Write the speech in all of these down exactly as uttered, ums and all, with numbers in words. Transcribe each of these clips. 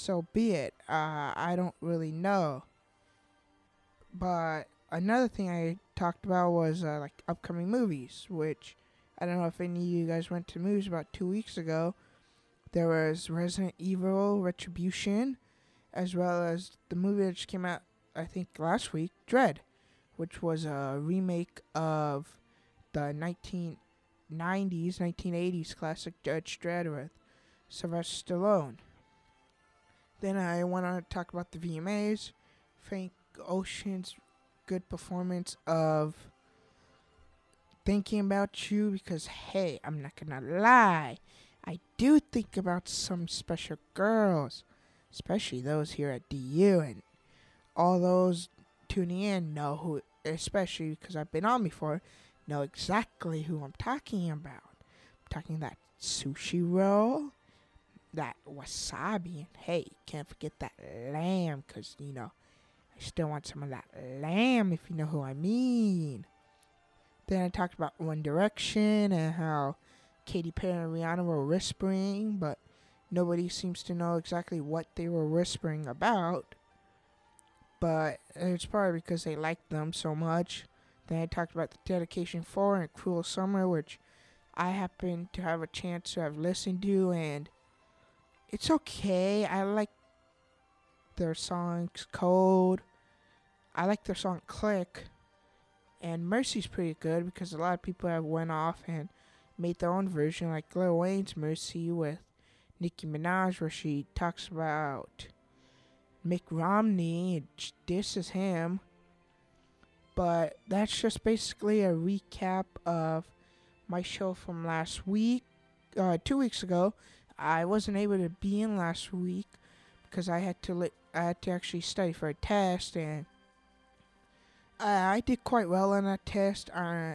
so be it. Uh, I don't really know. But another thing I talked about was uh, like upcoming movies, which I don't know if any of you guys went to movies about two weeks ago. There was Resident Evil Retribution, as well as the movie that just came out, I think, last week, Dread, which was a remake of the nineteen nineties, nineteen eighties classic Judge Dredd with Sylvester Stallone. Then I went on to talk about the V M As, Frank Ocean's good performance of Thinking About You, because, hey, I'm not gonna lie, I do think about some special girls, especially those here at D U, and all those tuning in know who, especially because I've been on before, know exactly who I'm talking about. I'm talking that sushi roll, that wasabi, and hey, can't forget that lamb, because, you know, I still want some of that lamb, if you know who I mean. Then I talked about One Direction and how Katy Perry and Rihanna were whispering, but nobody seems to know exactly what they were whispering about. But it's probably because they liked them so much. Then I talked about the Dedication four and Cruel Summer, which I happen to have a chance to have listened to, and it's okay. I like their songs Cold. I like their song Click. And Mercy's pretty good because a lot of people have went off and made their own version, like Lil Wayne's Mercy with Nicki Minaj, where she talks about Mick Romney and disses him. But that's just basically a recap of my show from last week, uh, two weeks ago. I wasn't able to be in last week because I had to li- I had to actually study for a test, and I, I did quite well on that test. Uh,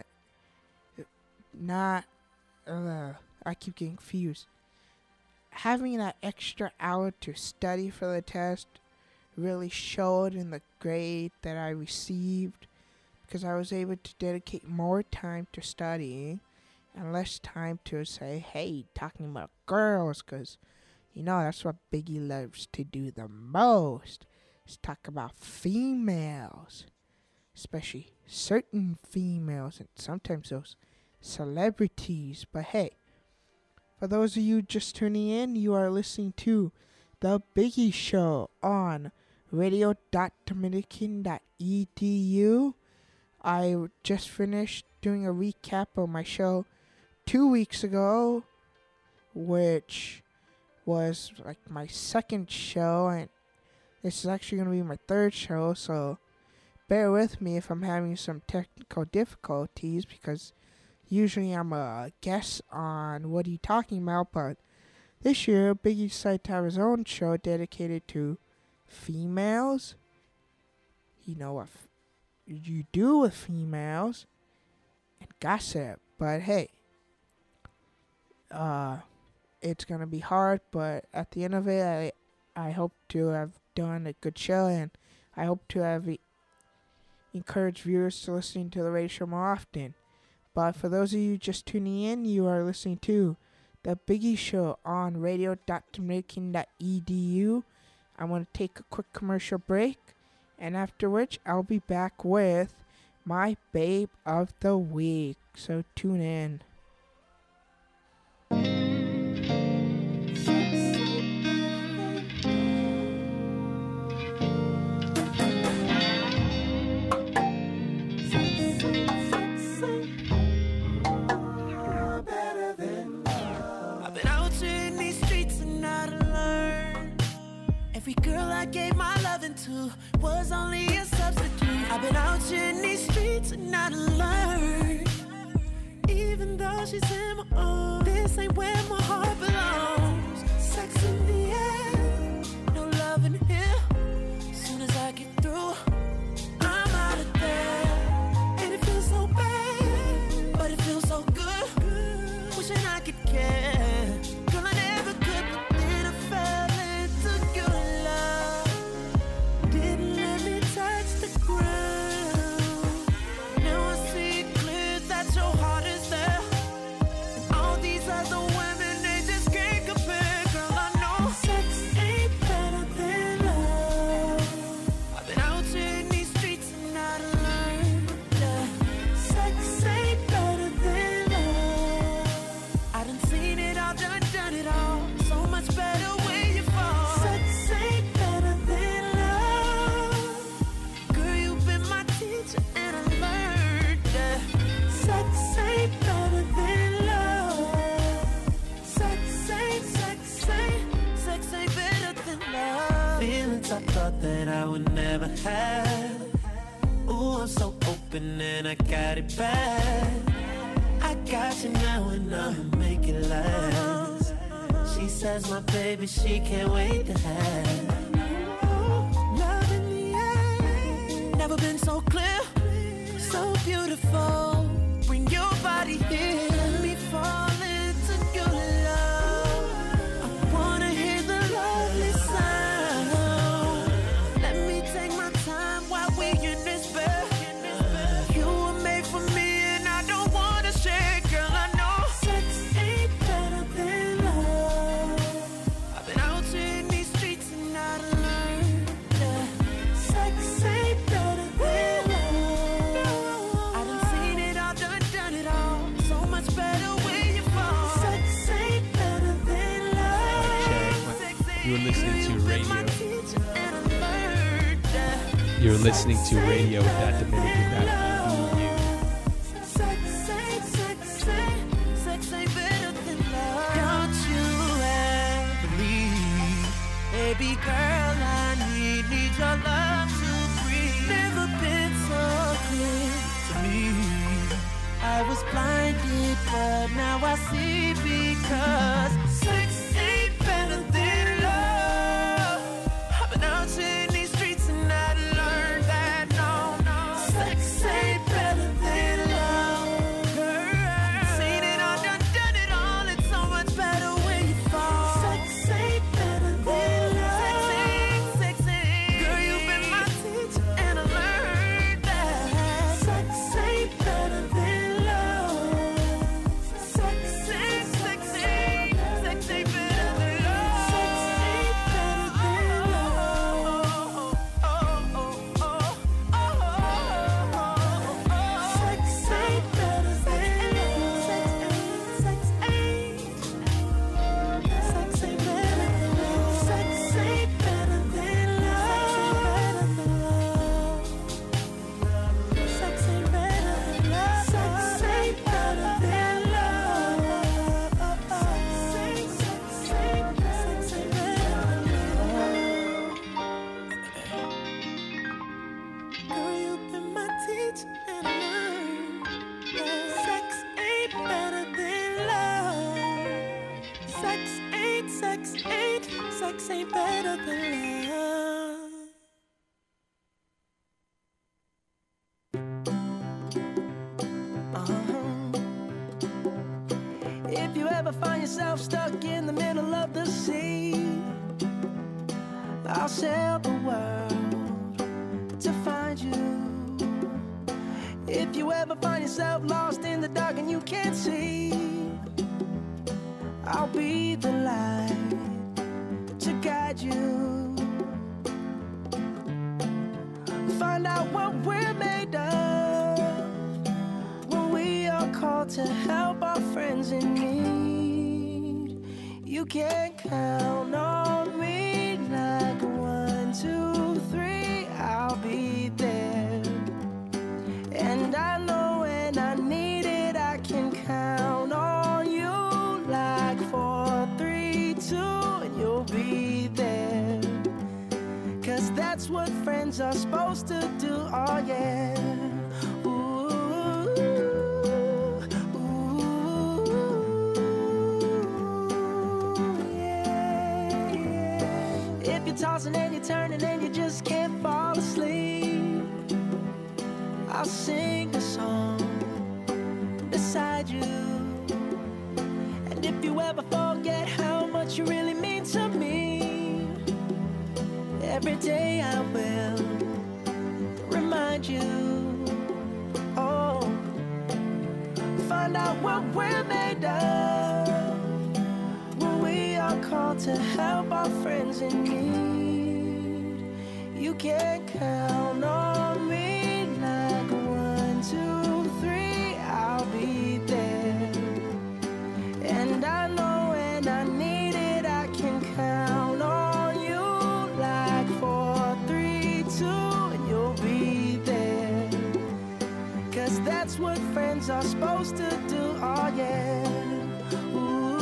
not, uh, I keep getting confused. Having that extra hour to study for the test really showed in the grade that I received, because I was able to dedicate more time to studying and less time to say, hey, talking about girls, because, you know, that's what Biggie loves to do the most, is talk about females, especially certain females, and sometimes those celebrities. But hey, for those of you just tuning in, you are listening to The Biggie Show on radio dot dominican dot e d u. I just finished doing a recap of my show two weeks ago, which was like my second show, and this is actually going to be my third show, so bear with me if I'm having some technical difficulties, because usually I'm a guest on What Are You Talking About, but this year Biggie decided to have his own show dedicated to females. You know what f- you do with females and gossip, but hey, uh, it's gonna be hard, but at the end of it, I I hope to have done a good show, and I hope to have e- encouraged viewers to listen to the radio show more often. But for those of you just tuning in, you are listening to The Biggie Show on radio dot dominican dot e d u. I'm going to take a quick commercial break, and after which I'll be back with my babe of the week. So tune in. Every girl I gave my loving to was only a substitute. I've been out here in these streets and not alone. Even though she's in my own, this ain't where my heart belongs. Sex in the air, no love in here. Soon as I get through, I'm out of there. And it feels so bad, but it feels so good. Wishing I could care. Girl, I never could, but then I fell into your love. Didn't let me touch the ground. Now I see clear that your heart is there. And all these other women, they just can't compare. Girl, I know sex ain't better never had. Ooh, I'm so open and I got it bad. I got you now and I'ma make it last. She says my baby, she can't wait to have. Love in the air, never been so clear, so beautiful. Bring your body here, let me fall into your love. I wanna hear the lovely sound. Let me take my time while we in this bed. You were made for me and I don't wanna share, girl, I know. Sex ain't better than love. I've been out here in these streets and I done learned that sex ain't better than love. I done seen it all, done, done it all. So much better when you fall. Sex ain't better than love. Check. You were listening to radio. And I learned that You're listening to radio dot dominican dot e u. sex ain't, sex ain't, sex ain't better than love. Don't you ever leave. Baby girl, I need, need your love to breathe. Never been so clear to me. I was blinded, but now I see, because sex ain't better than love. I've been out here in these streets and I learned that no, no, sex ain't better than love. Girl, seen it all, done, done it all. It's so much better when you fall. Sex ain't better than love. Sex ain't, sex ain't. Girl, you've been my teacher and I learned that sex ain't better than love. Sex ain't, sex ain't, sex ain't better than love. Sex ain't better than love. Oh, oh, oh, oh, oh, oh. Sex ain't better than love. Sex ain't, sex ain't better than love. Sex ain't better than love. Sex ain't better than love. Sex ain't better than love. Sex, sex, sex ain't better than love. Girl, you've been my teacher and I learned that sex ain't better than love. Sex ain't, sex ain't, sex ain't better than love. If you ever find yourself stuck in the middle of the sea, I'll sail the world to find you. If you ever find yourself lost in the dark and you can't see, I'll be the light to guide you. Find out what we're made of when we are called to help our friends in need. You can count on me like one, two, three, I'll be there. And I know when I need it, I can count on you like four, three, two, and you'll be there. Cause that's what friends are supposed to do, oh yeah. Ooh, ooh, yeah, yeah. If you're tossing and you're turning and you just can't fall asleep, I'll sing a song beside you. And if you ever forget how much you really mean to me, every day I will remind you. Oh, find out what we're made of when we are called to help our friends in need. You can count on me like one, two, three, I'll be there. And I know when I need it, I can count on you like four, three, two, and you'll be there. Cause that's what friends are supposed to do, oh yeah. Ooh,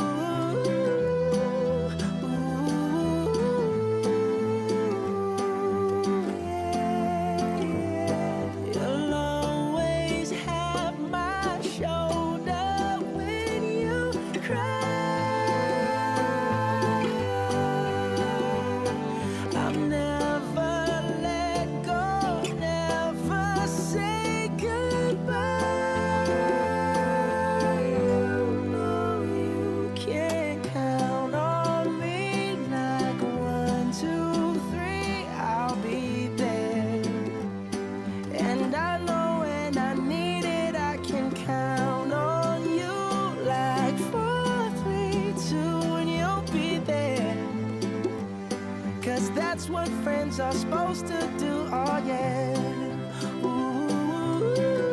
ooh, yeah, that's what friends are supposed to do. Oh yeah. Ooh,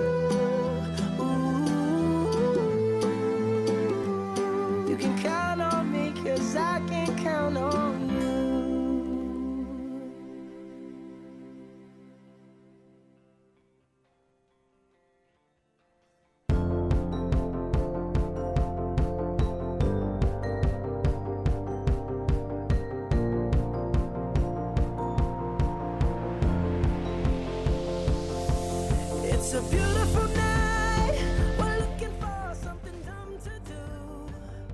ooh. You can count on me, 'cause I can count on you. It's a beautiful night. We're looking for something dumb to do.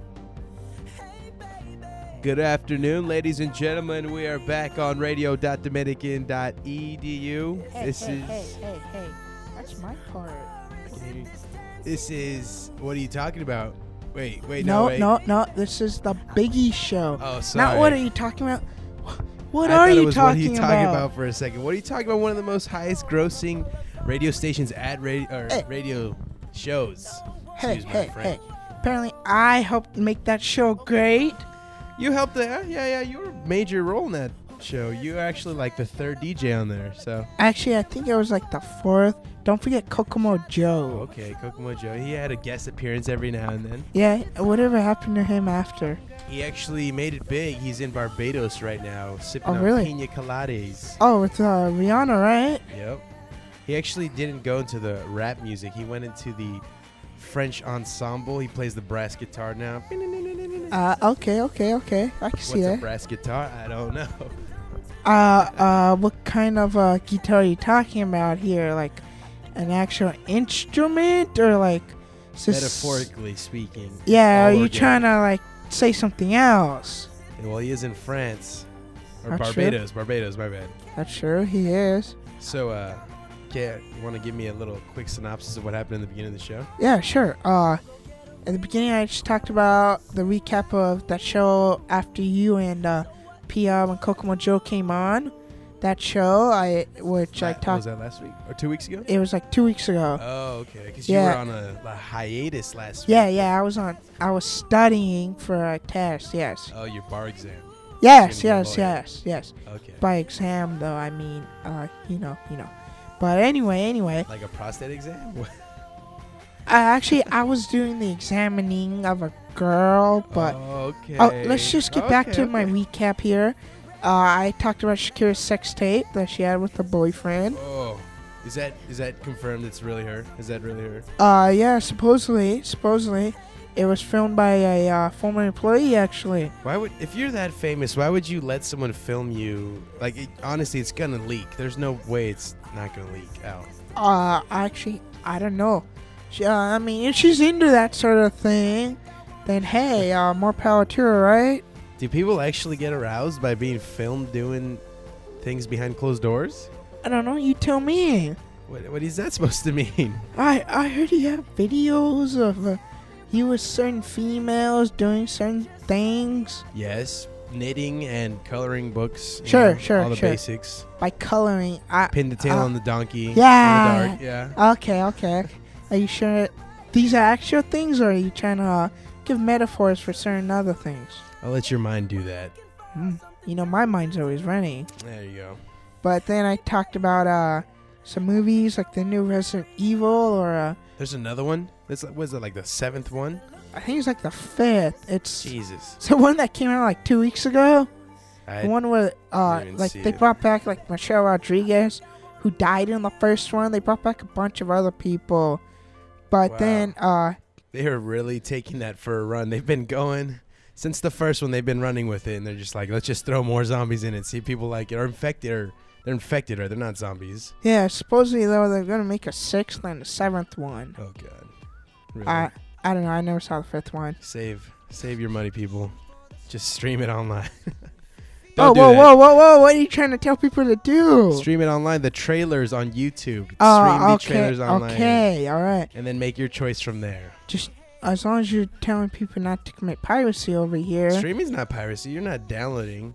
Hey, baby. Good afternoon, ladies and gentlemen. We are back on radio dot dominican dot e d u. Hey, This hey, is hey, hey, hey. That's my part. this is what are you talking about? Wait, wait, No, no, wait. no, no. This is the Biggie Show. Oh, sorry. Not what are you talking about? What I are thought you it was talking, what are you talking about? for a second? What are you talking about? One of the most highest grossing radio stations at radio or Hey. radio shows. Hey, Excuse my hey, French. hey. Apparently, I helped make that show great. You helped there, yeah, yeah. You were a major role in that show. You were actually like the third D J on there. So Actually, I think it was like the fourth. Don't forget Kokomo Joe. okay, Kokomo Joe. He had a guest appearance every now and then. Yeah, whatever happened to him after? He actually made it big. He's in Barbados right now, sipping Oh, on really? pina coladas. Oh, with uh, Rihanna, right? Yep. He actually didn't go into the rap music. He went into the French ensemble. He plays the brass guitar now. Uh, okay, okay, okay. I can see What's a that. brass guitar? I don't know. Uh, uh, what kind of uh, guitar are you talking about here? Like an actual instrument or like s- Metaphorically speaking. Yeah, all are you organic. trying to like say something else? Well, he is in France. Or Not sure. Barbados. Barbados, my bad. That's true, he is. So, uh, okay, you want to give me a little quick synopsis of what happened in the beginning of the show? Yeah, sure. Uh, at the beginning, I just talked about the recap of that show after you and uh, P M and Kokomo Joe came on. That show, I which I La- talked. Was that last week? Or two weeks ago? It was like two weeks ago. Oh, okay. Because Yeah. you were on a, a hiatus last yeah, week. yeah. I was on. I was studying for a test. Yes. Oh, your bar exam. Yes, You're gonna be a yes, lawyer. yes, yes. Okay. By exam, though, I mean, uh, you know, you know. But anyway, anyway, Like a prostate exam? uh, actually, I was doing the examining of a girl, but Oh, okay. oh, let's just get back Okay, to my okay. recap here. Uh, I talked about Shakira's sex tape that she had with her boyfriend. Oh, is that is that confirmed? It's really her. Is that really her? Uh, yeah, supposedly, supposedly, it was filmed by a uh, former employee, actually. Why would if you're that famous? Why would you let someone film you? Like, it, honestly, it's gonna leak. There's no way it's not gonna leak out. Uh, actually, I don't know. She, uh, I mean, if she's into that sort of thing, then hey, uh, more power to her, right? Do people actually get aroused by being filmed doing things behind closed doors? I don't know. You tell me. What, what is that supposed to mean? I I heard you have videos of uh, you with certain females doing certain things Yes, knitting and coloring books. you Sure, know, sure, all the sure. basics. by coloring. I, Pin the tail uh, on the donkey. yeah. In the dark. Yeah. Okay, okay. Are you sure these are actual things, or are you trying to uh, give metaphors for certain other things? I'll let your mind do that. Hmm. You know, my mind's always running. There you go. But then I talked about uh, some movies like the new Resident Evil, or uh, There's another one. This was it like the seventh one? I think it's like the fifth. It's, Jesus. it's the one that came out like two weeks ago. I The one where uh, didn't even like see they it. brought back like Michelle Rodriguez, who died in the first one. They brought back a bunch of other people, but Wow. then uh, They are really taking that for a run. They've been going since the first one. They've been running with it, and they're just like, let's just throw more zombies in it. See if people like it or infected, or they're infected, or they're not zombies. yeah, supposedly though they're gonna make a sixth and a seventh one. Oh god, really? I I don't know. I never saw the fifth one. save save your money, people. Just stream it online. Oh, Don't do whoa, that. whoa, whoa, whoa! What are you trying to tell people to do? Stream it online. The trailers on YouTube. Stream Oh, the okay, trailers online. okay, all right. And then make your choice from there. Just as long as you're telling people not to commit piracy over here. Streaming's not piracy. You're not downloading.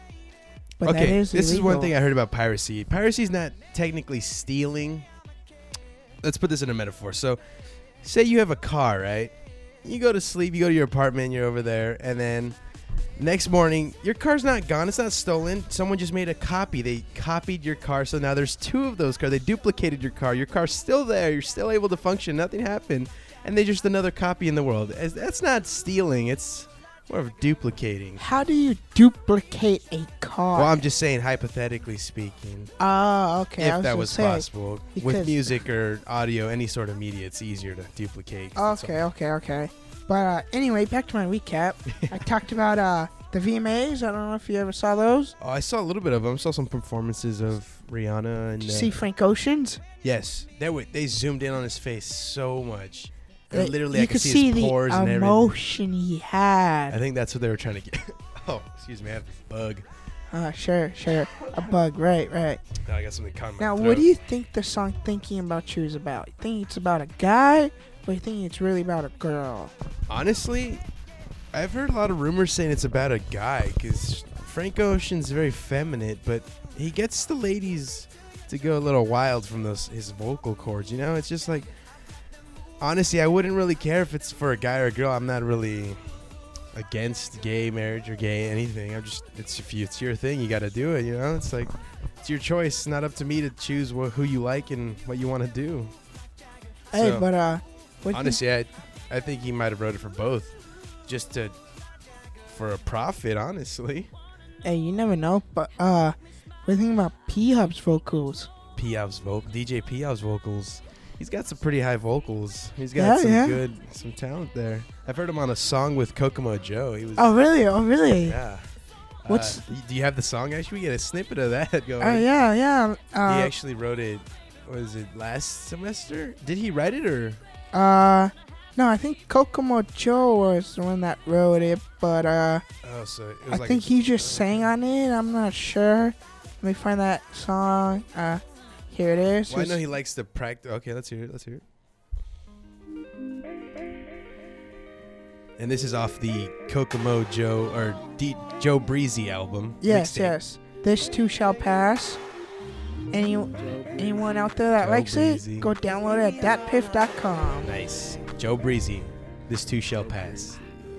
But that okay, is this is one illegal. thing I heard about piracy. Piracy is not technically stealing. Let's put this in a metaphor. So, say you have a car, right? You go to sleep, you go to your apartment, you're over there, and then Next morning, your car's not gone. It's not stolen. Someone just made a copy. They copied your car, so now there's two of those cars. They duplicated your car. Your car's still there. You're still able to function. Nothing happened. And they're just another copy in the world. As- That's not stealing. It's more of duplicating. How do you duplicate a car? Well, I'm just saying, hypothetically speaking, Oh, okay. I if was that gonna was say, possible. With because- music or audio, any sort of media, it's easier to duplicate. 'cause it's Okay, all- okay, okay. But uh, anyway, back to my recap. I talked about uh, the V M As. I don't know if you ever saw those. Oh, I saw a little bit of them. I saw some performances of Rihanna and Did you uh, see Frank Ocean's? yes, they were, they zoomed in on his face so much. Uh, Literally, you I could could see, see his the pores and everything. emotion he had. I think that's what they were trying to get. Oh, excuse me, I have a bug. Uh, sure, sure. A bug, right, right. Now I got something caught in my Now, throat. what do you think the song Thinking About You is about? You think it's about a guy, or you think it's really about a girl? Honestly, I've heard a lot of rumors saying it's about a guy because Frank Ocean's very feminine, but he gets the ladies to go a little wild from those his vocal cords. You know, it's just like, honestly, I wouldn't really care if it's for a guy or a girl. I'm not really against gay marriage or gay anything. I'm just, it's if you, it's your thing, you got to do it. You know, it's like it's your choice. It's not up to me to choose wh- who you like and what you want to do. Hey, So, but uh, what do you- honestly, I, I think he might have wrote it for both, just to for a profit. Honestly, hey, you never know. But uh, what do you think about P-Hub's vocals? Piaf's vocal, D J Piaf's vocals. He's got some pretty high vocals. He's got Yeah, some yeah. good, some talent there. I've heard him on a song with Kokomo Joe. He was. Oh, really? Oh, really? Yeah. What's- Uh, y- do you have the song? Actually, we get a snippet of that going. Oh, yeah, yeah. He Uh, actually wrote it. Was it last semester? Did he write it or? uh, no, I think Kokomo Joe was the one that wrote it, but uh, Oh, so it was I like. think he just sang on it. I'm not sure. Let me find that song. Uh, here it is. Well, I know It's- he likes to practice. Okay, let's hear it. Let's hear it. And this is off the Kokomo Joe or D- Joe Breezy album. Yes, mixtape. yes. This too shall pass. Any anyone out there that Joe likes Breezy. it, go download it at dat piff dot com. Nice. Joe Breezy. This too shall pass.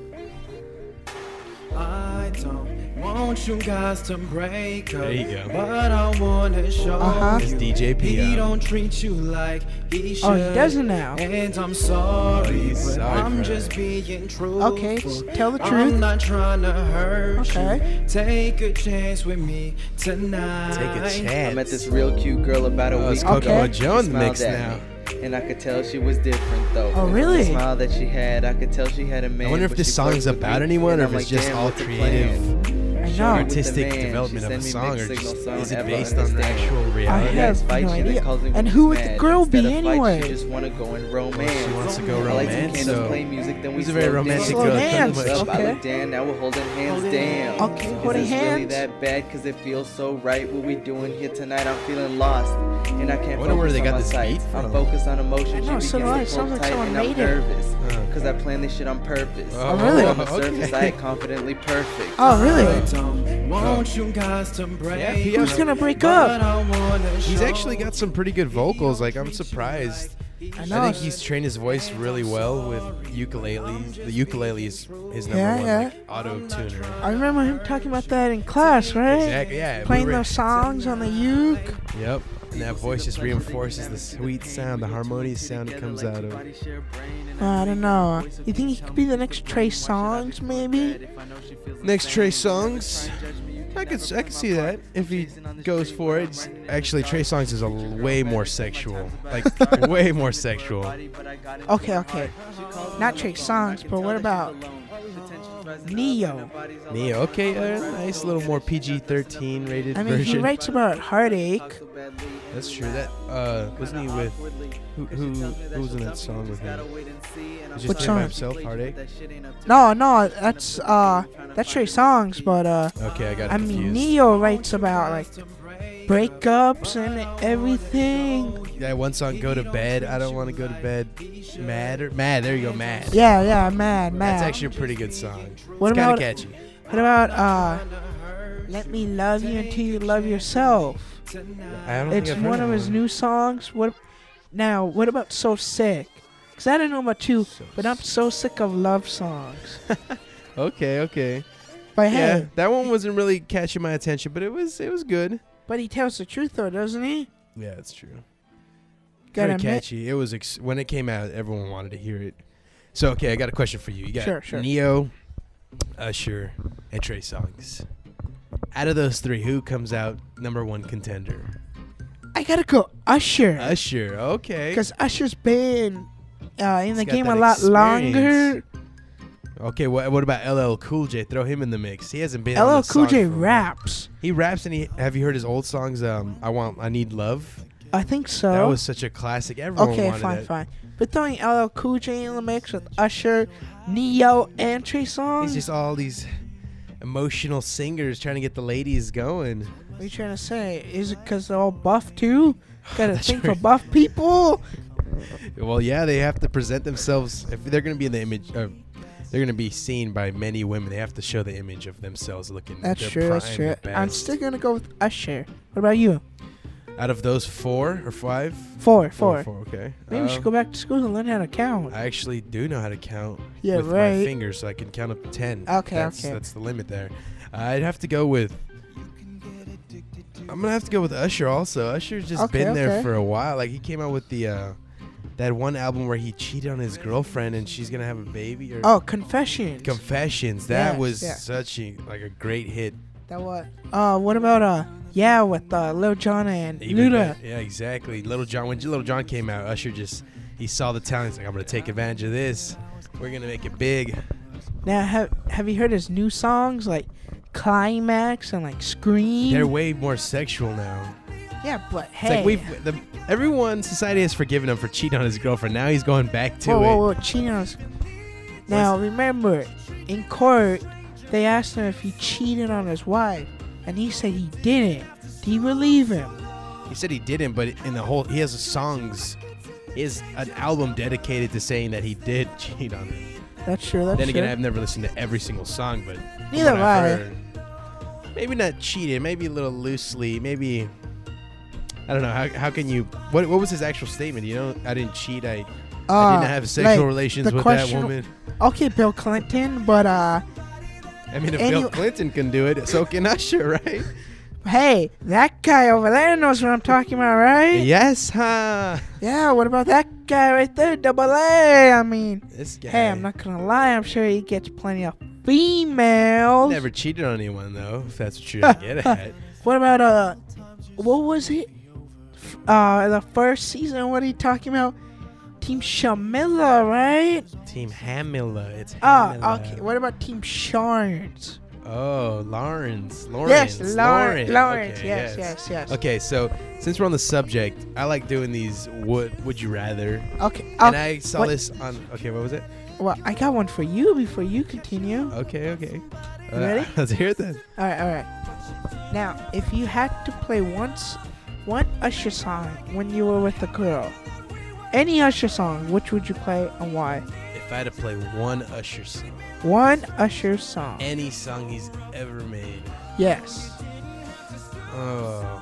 I don't want you guys to break up. There you go. But I wanna show Uh-huh. It's you D J P. he don't treat you like he should. Oh, he doesn't now. And I'm sorry, He's but sorry I'm for just that. being true. Okay, just tell the I'm truth. not trying to hurt Okay. you. Take a chance with me tonight. Take a chance. I met this real cute girl about a Oh, it's week Kokomo ago. Joe in She the mix smiled at now. me, and I could tell she was different though. Oh, And really? The smile that she had, I could tell she had a man. I wonder if but this she song's flirted with about me, anyone and or I'm if it's like, just damn, all what's the creative. plan? I Shorty know. with the Artistic man, development she of a send me song, or mixed just signals, so I is don't it ever based on the understand. actual I reality? have Fight, no she then idea. calls me And when who she's would the mad. girl Instead be of fight, anyway? She just wanna go and romance. She wants to go I like to romance, candles, so play music, then we He's a very slow romantic dance. Slow girl. dance, Much. Up, I okay. look down, now we're holding hands down. Okay, Is holding this really hands. that bad? Cause it feels so right. What we doing here tonight? I'm feeling lost, and I can't I wonder where focus they on got my this sights. beat I'm from. focused on emotion. I know, She so do begins I. to Sounds pull like tight, someone and I'm made it. nervous. Uh. Cause I planned this shit on purpose. Oh, really? On the surface, okay. I act confidently perfect. Oh, really? I don't want you guys to break Yeah, he Who's has- gonna break but up? I wanna He's show actually got some pretty good vocals. Like, I'm surprised. I I know. think he's trained his voice really well with ukulele. The ukulele is his number Yeah, one yeah. like, auto tuner. I remember him talking about that in class, right? Exactly. Yeah. we Playing were- those songs on the uke. Yep. And that voice just reinforces the sweet sound, the harmonious sound it comes out of. I don't know. You think he could be the next Trey Songz, maybe? Next Trey Songz, I could I could see that if he goes for it. It's- Actually, Trey Songz is a l- way more sexual, like way more sexual. Okay, okay. Not Trey Songz, but what about Neo? Neo, okay, uh, nice little more P G thirteen rated I mean, he version. writes about heartache. That's true. That uh, wasn't he with who? Who, who was in that song with him? Was just What him song? by himself, Heartache. No, no, that's uh, that's Trey Songz, but uh, Okay, I got I confused. mean, Neo writes about like breakups and everything. That one song, "Go to Bed." I don't want to go to bed. Mad or mad? There you go, mad. Yeah, yeah, mad, mad. That's actually a pretty good song. What it's kind about of catchy. what about uh, Let Me Love You Until You Love Yourself? I don't It's think I've heard one of that his new songs. What now? What about So Sick? Cause I don't know about you, So but I'm so sick of love songs. Okay, okay. But Yeah, hey, that one wasn't really catching my attention, but it was it was good. but he tells the truth though, doesn't he? Yeah, that's true. Gotta Very admit- catchy. It was ex- when it came out, everyone wanted to hear it. So okay, I got a question for you. You got Sure, sure. Neo, Usher, and Trey Songz. Out of those three, who comes out number one contender? I gotta go Usher. Usher. Okay. Because Usher's been uh, in He's the got game a that lot experience. longer. Okay. What what about L L Cool J? Throw him in the mix. He hasn't been. L on L the Cool song J for a while. raps. He raps, and he have you heard his old songs? Um, I want, I need love. I think so. That was such a classic. Everyone okay, wanted fine, that. fine. But throwing L L Cool J in the mix with Usher, Neo, and Trey Songz. He's just all these emotional singers trying to get the ladies going. What are you trying to say? Is it because they're all buff too? Got a That's thing for right. buff people? Well, yeah, they have to present themselves. If they're going to be in the image, uh, they're going to be seen by many women. They have to show the image of themselves looking. That's their true. That's prime, true. their I'm best. still gonna go with Usher. What about you? Out of those four or five, Four, four. four, okay. Maybe you Um, should go back to school and learn how to count. I actually do know how to count Yeah, with my right. fingers, so I can count up to ten. Okay, that's, okay. That's the limit there. I'd have to go with. I'm gonna have to go with Usher. Also, Usher's just Okay, been there okay. for a while. Like he came out with the uh, that one album where he cheated on his girlfriend and she's gonna have a baby. Or Oh, Confessions. Confessions. That Yes, was yeah. such a like a great hit. that what? Uh, what about uh, yeah, with uh, Lil Jon and Even Luda? bet- Yeah, exactly. Little John. When Little John came out, Usher just he saw the talent. He's like, I'm gonna take advantage of this. We're gonna make it big. Now, have have you heard his new songs like Climax and like Scream? They're way more sexual now. yeah, but It's hey, like we've the, everyone society has forgiven him for cheating on his girlfriend. Now he's going back to whoa, it. whoa, whoa, cheating on his- Now remember, in court, they asked him if he cheated on his wife, and he said he didn't. Do you believe him? He said he didn't, but in the whole he has songs, he has an album dedicated to saying that he did cheat on her. That's true. That's then true. again, I've never listened to every single song, but from Neither what have I've I. heard, maybe not cheated, maybe a little loosely, maybe I don't know. How, how can you? What what was his actual statement? You know, I didn't cheat. I, I Uh, didn't have sexual like, relations the with that question- woman. Okay, Bill Clinton, but uh, I mean, if and Bill you- Clinton can do it, so can Usher, right? hey, that guy over there knows what I'm talking about, right? Yes, huh? Yeah, what about that guy right there, double A? I mean, This guy. hey, I'm not gonna lie, I'm sure he gets plenty of females. Never cheated on anyone though. If that's what you're gonna get at. What about, uh, what was it? F- Uh, the first season, what are you talking about? Team Shamila, right? Team Hamila. It's Ah, Hamila. okay. What about Team Sharns? Oh, Lawrence. Lawrence. Yes, Lawrence. Lawrence. Lawrence. Okay, Yes, yes, yes. Okay, so since we're on the subject, I like doing these would would you rather. Okay. And okay. I saw what- this on okay, what was it? Well, I got one for you before you continue. Okay, okay. Uh, You ready? Let's hear it then. All right, all right. Now, if you had to play once one Usher song when you were with a girl, any Usher song, which would you play and why? If I had to play one Usher song, One Usher song. any song he's ever made. Yes. Oh.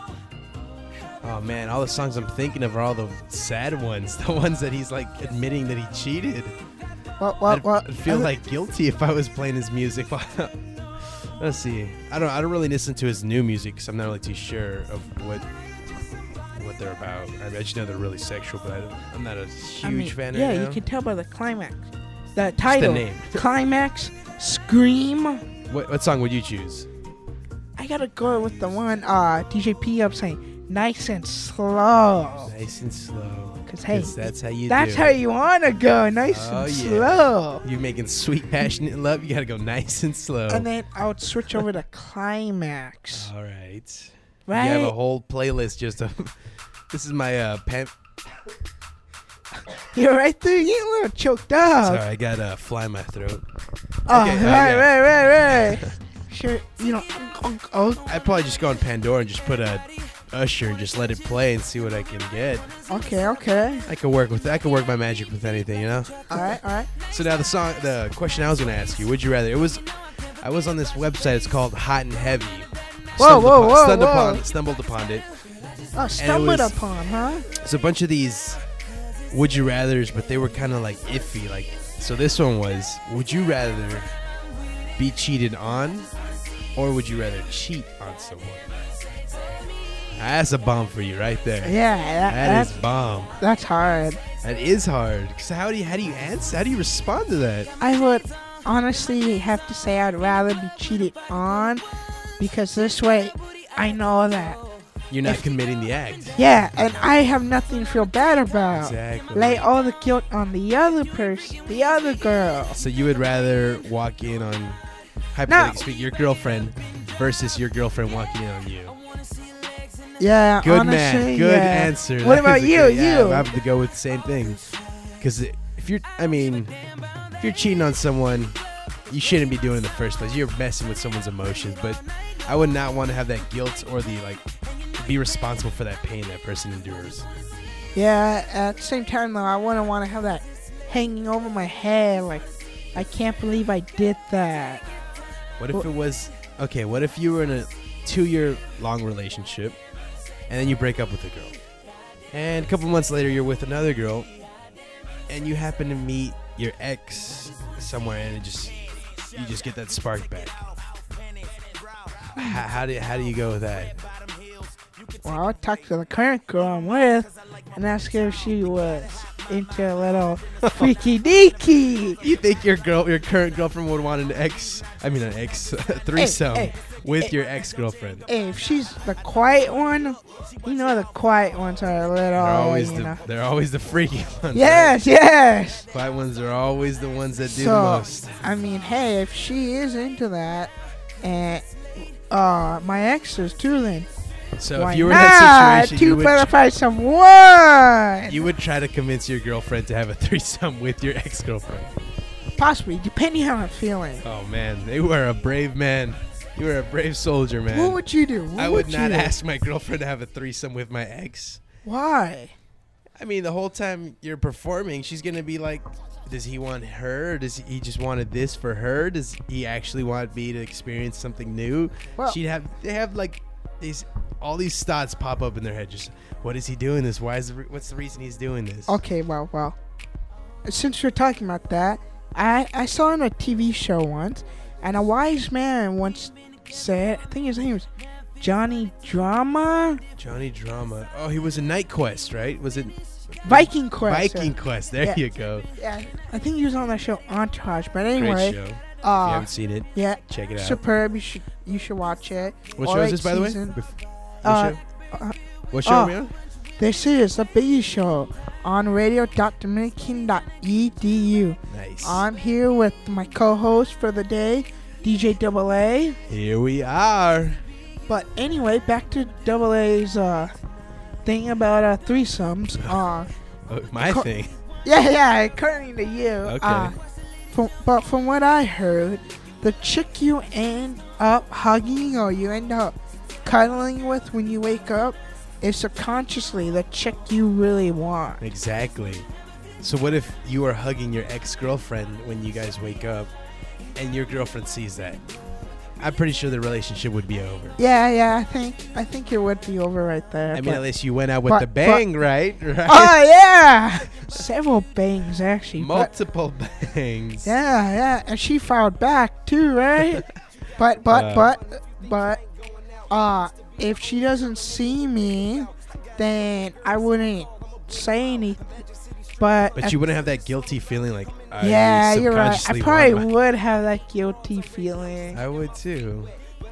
Oh man, all the songs I'm thinking of are all the sad ones, the ones that he's like admitting that he cheated. What? What? I'd, What? I'd feel uh, like guilty if I was playing his music. Let's see. I don't. I don't really listen to his new music because I'm not really too sure of what what they're about. I, mean, I just know they're really sexual, but I don't, I'm not a huge I mean, fan. yeah, right you now. can tell by the climax. The title. name. Climax. Scream. What, what song would you choose? I gotta go with the one uh D J P up saying nice and slow. Nice and slow. Cause hey, 'Cause that's how you. that's do how it. you wanna go, nice Oh, and yeah. slow. You're making sweet, passionate love. You gotta go nice and slow. And then I would switch over to climax. All right. Right? You have a whole playlist just of. This is my uh, pen. You're right there. You get a little choked up. Sorry, I got a fly in my throat. Oh, Okay, uh, right, yeah. right, right, right. Sure, you know. Oh, I'd probably just go on Pandora and just put a Usher and just let it play and see what I can get. okay, okay. I could work with I could work my magic with anything, you know. All right, all right. So now the song, the question I was gonna ask you, would you rather? It was, I was on this website. It's called Hot and Heavy. Whoa, Stumbled whoa, upon, whoa, stumbled whoa. Upon, stumbled upon it. Oh, stumbled was- upon, huh? It's a bunch of these would you rathers, but they were kind of like iffy. Like, so this one was, would you rather be cheated on, or would you rather cheat on someone? That's a bomb for you right there. Yeah, that, That that's is bomb. that's hard. That is hard. So how do you how do you answer? How do you respond to that? I would honestly have to say I'd rather be cheated on, because this way I know that. You're not If- committing the act. Yeah, and I have nothing to feel bad about. Exactly. Lay all the guilt on the other person, the other girl. So you would rather walk in on, hypothetically speaking, your girlfriend versus your girlfriend walking in on you. Yeah, Good honestly, man. Good yeah. answer. What That about is a you? good- yeah, You? I have to go with the same thing. Because if you're, I mean, if you're cheating on someone, you shouldn't be doing it in the first place. You're messing with someone's emotions. But I would not want to have that guilt or the like, be responsible for that pain that person endures. Yeah, at the same time though, I wouldn't want to have that hanging over my head. Like, I can't believe I did that. What if Well- it was okay? What if you were in a two-year long relationship, and then you break up with a girl, and a couple months later you're with another girl, and you happen to meet your ex somewhere, and it just you just get that spark back. How, how do how do you go with that? Well, I'll talk to the current girl I'm with and ask her if she was into a little freaky deaky. You think your girl, your current girlfriend, would want an ex? I mean, an ex threesome hey, with hey. your ex-girlfriend. Hey, if she's the quiet one, you know the quiet ones are a little, They're always you the know. they're always the freaky ones. Yes, yes. right? Quiet ones are always the ones that do the So, most. I mean, hey, if she is into that, and uh, my ex is too, then So why if you were in not? that situation, Two you would, better find someone. you would try to convince your girlfriend to have a threesome with your ex-girlfriend. Possibly, depending how I'm feeling. Oh man, you were a brave man. You were a brave soldier, man. What would you do? What I would you not do? ask my girlfriend to have a threesome with my ex. Why? I mean, the whole time you're performing, she's gonna be like, does he want her? Or does he just wanted this for her? Does he actually want me to experience something new? Well- She'd have, they have like these, all these thoughts pop up in their head. Just, what is he doing this? Why is the, re- what's the reason he's doing this? Okay, well, well. Since we're talking about that, I I saw on a T V show once, and a wise man once said, I think his name was Johnny Drama, Johnny Drama. Oh, he was in Night Quest, right? Was it Viking Quest. Viking Quest? There Yeah. you go. Yeah, I think he was on that show Entourage. But Great anyway, show. If you uh, haven't seen it, yeah, check it out. superb. You should you should watch it. What All show is eight this, by the way? season. Bef- What Uh, show? uh, What show oh. are we on? This is the Biggie Show on radio dot dominican dot e d u. Nice. I'm here with my co-host for the day, D J Double A. Here we are. But anyway, back to Double A's uh, thing about uh, threesomes. Uh, Oh, my Co- thing. yeah, yeah, according to you. Okay. Uh, from, but from what I heard, the chick you end up hugging or you end up cuddling with when you wake up is subconsciously the chick you really want. Exactly. So what if you are hugging your ex-girlfriend when you guys wake up, and your girlfriend sees that? I'm pretty sure the relationship would be over. Yeah, yeah, I think I think it would be over right there. I mean, but- at least you went out with but- the bang, right? Right. oh yeah, several bangs actually. but- Multiple bangs. Yeah, yeah, and she filed back too, right? but but Uh. but but uh if she doesn't see me, then I wouldn't say anything. But, But at- you wouldn't have that guilty feeling like, I yeah, you're right. I subconsciously probably want my- would have that guilty feeling. I would too.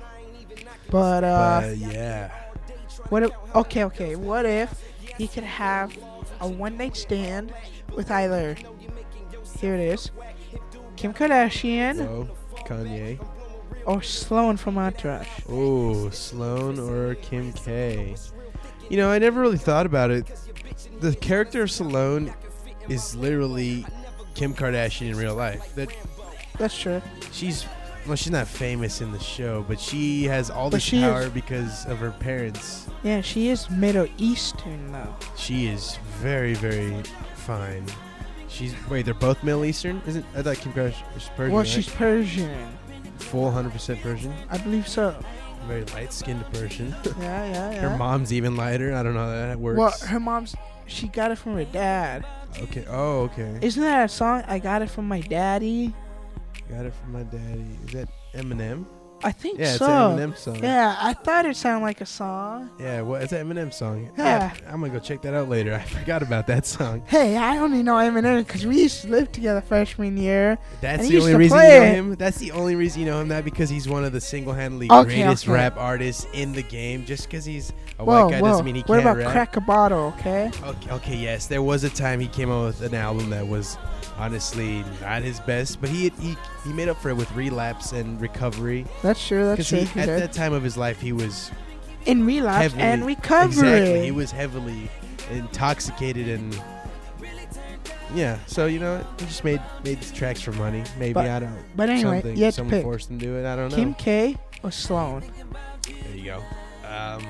But uh, But yeah. what if? Okay, okay. What if he could have a one night stand with either? Here it is, Kim Kardashian Whoa, Kanye. or Sloan from Entourage. Oh, Sloane or Kim K. You know, I never really thought about it. The character of Sloane is literally Kim Kardashian in real life. That That's true. she's well, she's not famous in the show, but she has all But this she is- power because of her parents. Yeah, she is Middle Eastern though. She is very, very fine. She's wait, they're both Middle Eastern, isn't? I thought Kim Kardashian was Persian. Well, right? she's Persian. full one hundred percent Persian. I believe so. Very light-skinned Persian. Yeah, yeah, yeah. Her mom's even lighter. I don't know how that works. Well, her mom's. She got it from her dad. Okay. Oh, okay. Isn't that a song? I got it from my daddy. Got it from my daddy. Is that Eminem? I think Yeah, so. it's an Eminem song. Yeah, I thought it sounded like a song. Yeah, well, it's an Eminem song. Yeah. I'm gonna go check that out later. I forgot about that song. Hey, I only know Eminem because we used to live together freshman year. That's And he the used only to reason you play know it. him. That's the only reason you know him. That because he's one of the single-handedly Okay, greatest okay. rap artists in the game. Just because he's a Whoa, white guy whoa. doesn't mean he what can't about rap. Crack a Bottle, okay? Okay, okay, yes. There was a time he came out with an album that was honestly not his best, but he he he made up for it with Relapse and Recovery. That's true, that's Because true. he he at did. that time of his life, he was In relapse heavily and recovery. Exactly, he was heavily intoxicated and yeah. So you know, he just made made these tracks for money. Maybe But- I don't. but anyway, something, you had to someone pick. forced him to do it. I don't know. Kim K or Sloan? There you go. Um,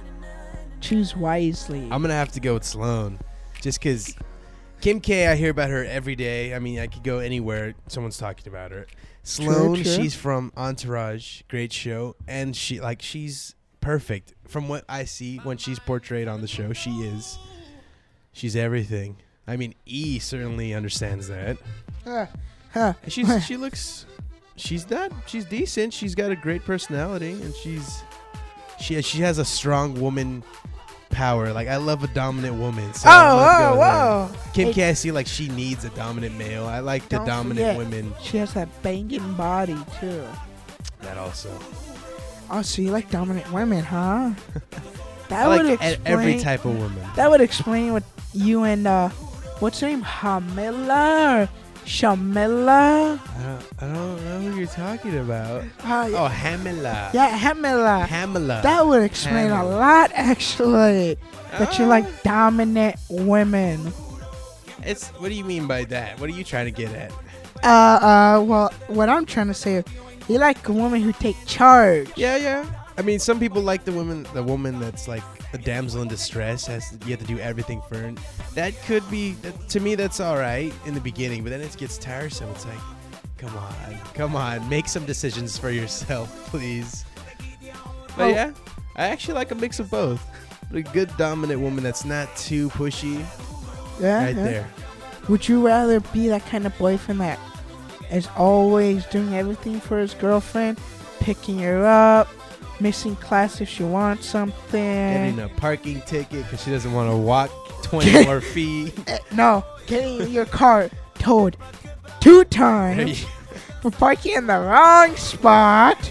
Choose wisely. I'm gonna have to go with Sloan, just because Kim K. I hear about her every day. I mean, I could go anywhere. Someone's talking about her. Sloan, true. she's from Entourage, great show, and she like she's perfect from what I see when she's portrayed on the show. She is. She's everything. I mean, E certainly understands that. Huh, huh. And she's she looks. She's not. She's decent. She's got a great personality, and she's. She she has a strong woman power. Like I love a dominant woman. So I'm Oh, gonna go whoa, with her. whoa. Kim Hey, K, I see like she needs a dominant male. I like the Don't dominant forget. women. She has that banging body, too. That also. Oh, so you like dominant women, huh? That I like would e- explain. every type of woman. That would explain what you and uh, what's her name, Hamila or Shamila? I don't, I don't know who you're talking about. Uh, Oh, Hamila. yeah, Hamila. Hamila. That would explain a Hamila. lot, actually. That you Ah. like dominant women. It's. What do you mean by that? What are you trying to get at? Uh, uh. Well, what I'm trying to say is, you like a woman who take charge. Yeah, yeah. I mean, some people like the woman, the woman that's like a damsel in distress. Has to, you have to do everything for her. And that could be that, to me. That's all right in the beginning, but then it gets tiresome. It's like, come on, come on, make some decisions for yourself, please. But Oh. yeah, I actually like a mix of both. But a good dominant woman that's not too pushy, Yeah. right yeah. there. Would you rather be that kind of boyfriend that is always doing everything for his girlfriend, picking her up, missing class if she wants something? Getting a parking ticket because she doesn't want to walk twenty more feet. Eh, no, getting your car towed two There times you- for parking in the wrong spot.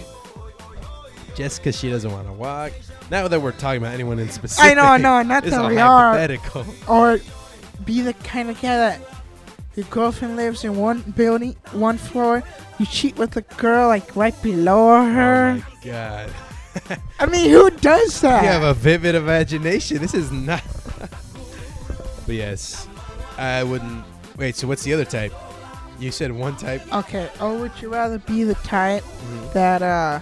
Just because she doesn't want to walk. Not that we're talking about anyone in specific. I know, no, not This that is all we are. hypothetical. Or be the kind of guy that your girlfriend lives in one building, one floor. You cheat with a girl like right below her. Oh my god. I mean, who does that? You have a vivid imagination. This is not. But yes, I wouldn't. Wait, so what's the other type? You said one type. Okay, or would you rather be the type Mhm. that uh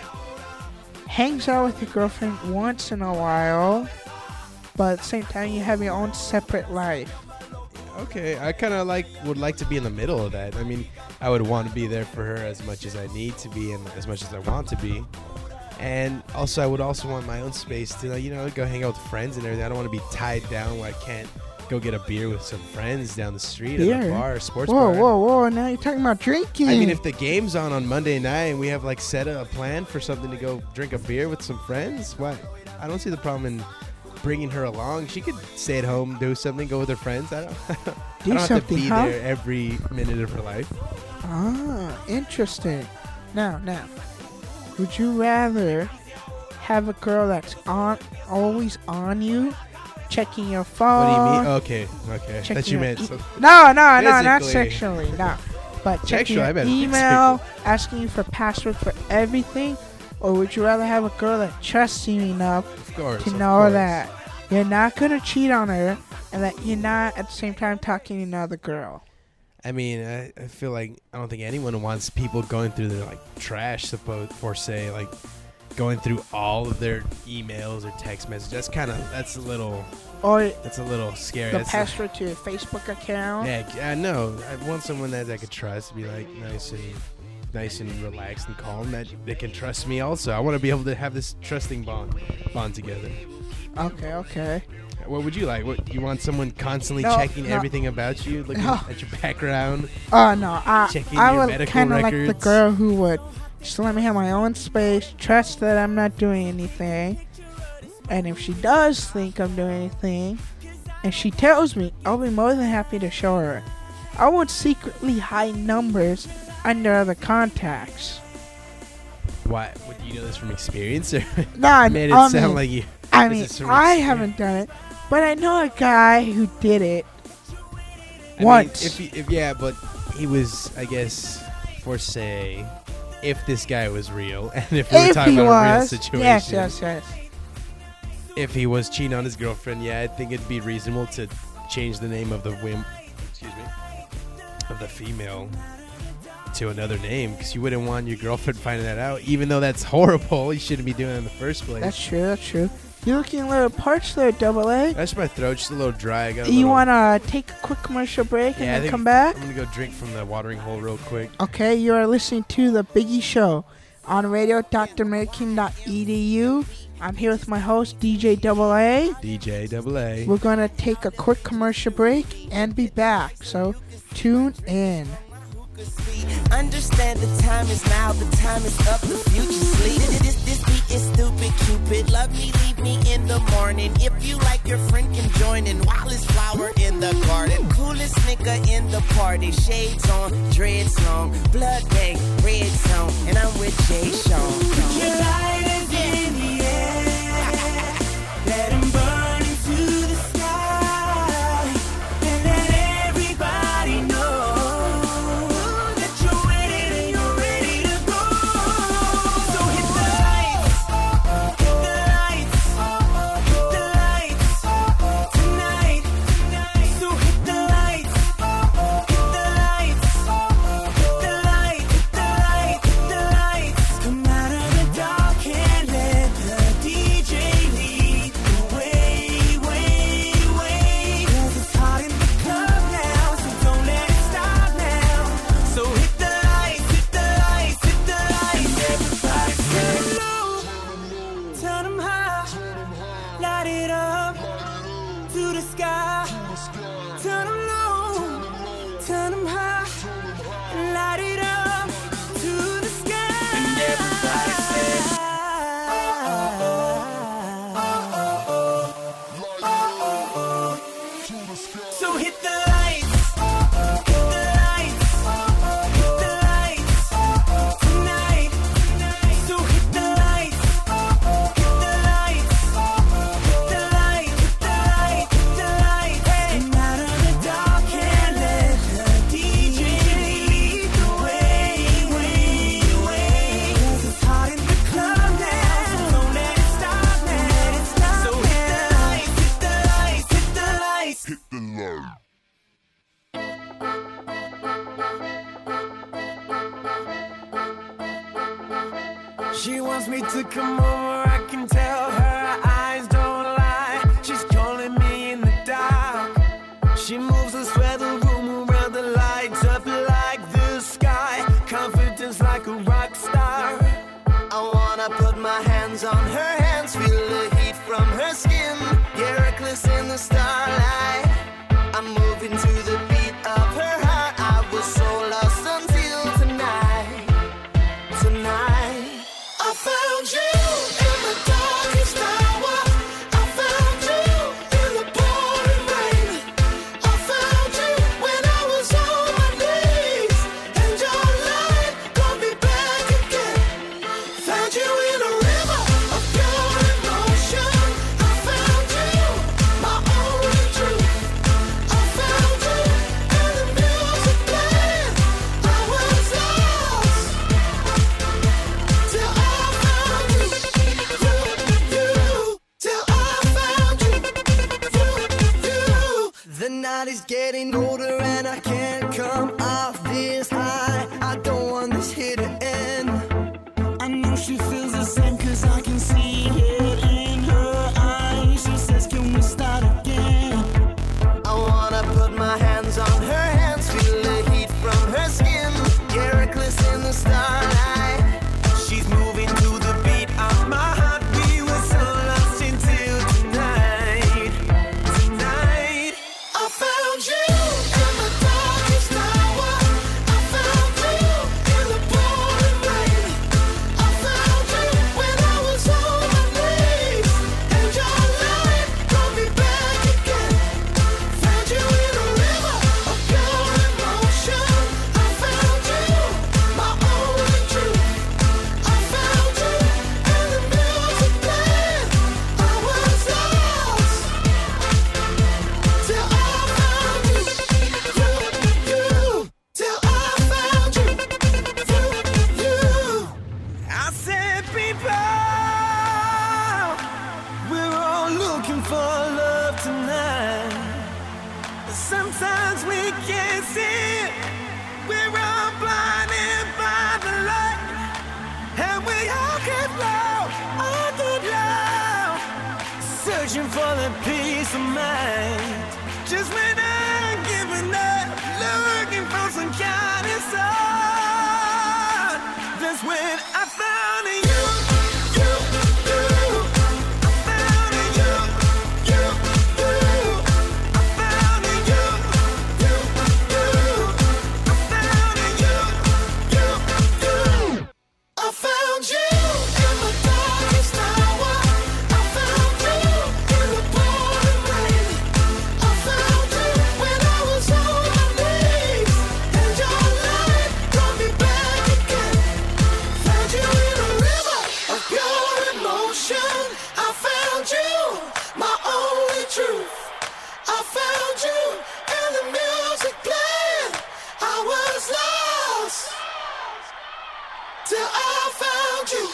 hangs out with your girlfriend once in a while, but at the same time you have your own separate life? Okay, I kind of like would like to be in the middle of that. I mean, I would want to be there for her as much as I need to be and as much as I want to be. And also, I would also want my own space to, you know, go hang out with friends and everything. I don't want to be tied down where I can't go get a beer with some friends down the street at a Beer? bar, a sports Whoa, bar. whoa, whoa! Now you're talking about drinking. I mean, if the game's on on Monday night and we have like set a plan for something to go drink a beer with some friends, what? I don't see the problem in bringing her along. She could stay at home, do something, go with her friends. I don't, I Do don't have to something, be huh? there every minute of her life. Ah, interesting. Now, now, would you rather have a girl that's on, always on you, checking your phone? What do you mean? Okay, okay. checking That you your meant. e- So, No, no, no, not Physically. sexually, no. But checking Sexual, I your meant email, asking you for passwords for everything, or would you rather have a girl that trusts you enough of course. to of know course. that you're not gonna cheat on her, and that you're not at the same time talking to another girl? I mean, I, I feel like I don't think anyone wants people going through their like trash, suppose, for say, like going through all of their emails or text messages. That's kind of that's a little Or that's a little scary. the That's password to your Facebook account? Yeah, I know. I want someone that I could trust, be like nice and nice and relaxed and calm. That they can trust me. Also, I want to be able to have this trusting bond bond together. Okay, okay. What would you like? What you want? Someone constantly No, checking no. everything about you, looking No. at your background. Oh no, I Checking I your would medical kind of like the records. girl who would just let me have my own space, trust that I'm not doing anything, and if she does think I'm doing anything, and she tells me, I'll be more than happy to show her. I won't secretly hide numbers under other contacts. Why? Would you know this from experience, or No, I made it I sound mean, like you? I this mean, is from I experience. haven't done it, but I know a guy who did it. I mean, Once. if, he, if yeah, but he was, I guess, for say, if this guy was real, and if we were If talking he about a real was, situation, yes, yes, yes. if he was cheating on his girlfriend, yeah, I think it'd be reasonable to change the name of the whim, excuse me, of the female to another name, because you wouldn't want your girlfriend finding that out. Even though that's horrible, you shouldn't be doing it in the first place. That's true, that's true. You're looking a little parched there, Double A. That's my throat, just a little dry. I got a You little- want to take a quick commercial break Yeah, I and then think come back? I'm gonna go drink from the watering hole real quick. Okay, you are listening to The Biggie Show on radio dot american dot e d u. I'm here with my host, D J Double A. D J Double A. We're going to take a quick commercial break and be back, so tune in. Understand the time is now, the time is up, the future's sleep. This, this beat is stupid, Cupid. Love me, leave me in the morning. If you like, your friend can join in. Wildest flower in the garden. Coolest nigga in the party. Shades on, dreads long. Blood gang, red zone. And I'm with Jay Sean. Put your lighters in the air. Let 'em burn into the sky. And let everybody know. She wants me to come over, I can tell her eyes don't lie. She's calling me in the dark. She moves us where the room around the lights up like the sky. Confidence like a rock star. I wanna put my hands on her hands, feel the heat from her skin. Yeah, reckless in the starlight. I'm moving to the beat of her heart. I was so lost until tonight. Tonight I found you in the darkest hour. I found you in the pouring rain. I found you when I was on my knees, and your light brought me back again. Found you in a river of pure emotion. I found you, my only truth. I found you in the music playing. I was lost till I found you. searching for that peace of mind. Just when I'm giving up, looking for some kind of sign. That's when I found you, you, you. I found you, you, you. I found you, you, you. I found you, you, you. I found you in the darkest hour. I found you in the pouring rain. I found you when I was on my knees, and your light brought me back again. Found you in a river of pure emotion. I found you, my only truth. I found you in the music playing. I was lost till I found you.